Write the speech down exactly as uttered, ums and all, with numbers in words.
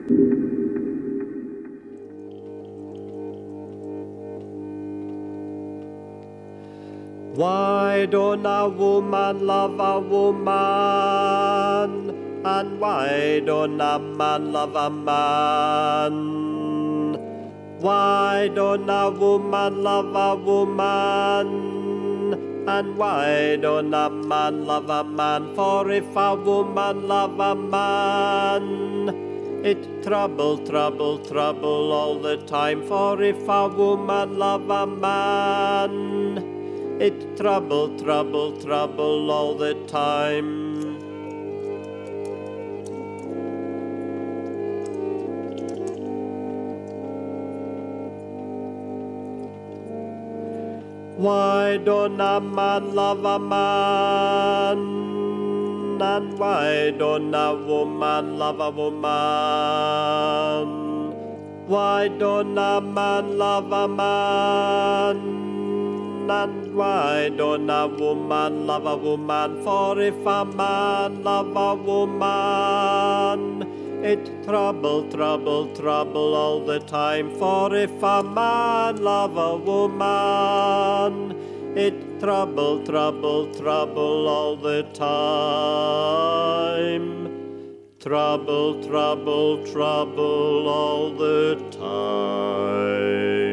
Why don't a woman love a woman? And why don't a man love a man? Why don't a woman love a woman? And why don't a man love a man? For if a woman love a man, it trouble, trouble, trouble all the time. For if a woman love a man, it trouble, trouble, trouble all the time. Why don't a man love a man? And why don't a woman love a woman? Why don't a man love a man? And why don't a woman love a woman? For if a man love a woman, it trouble, trouble, trouble all the time. For if a man love a woman, it trouble, trouble, trouble all the time. Trouble, trouble, trouble all the time.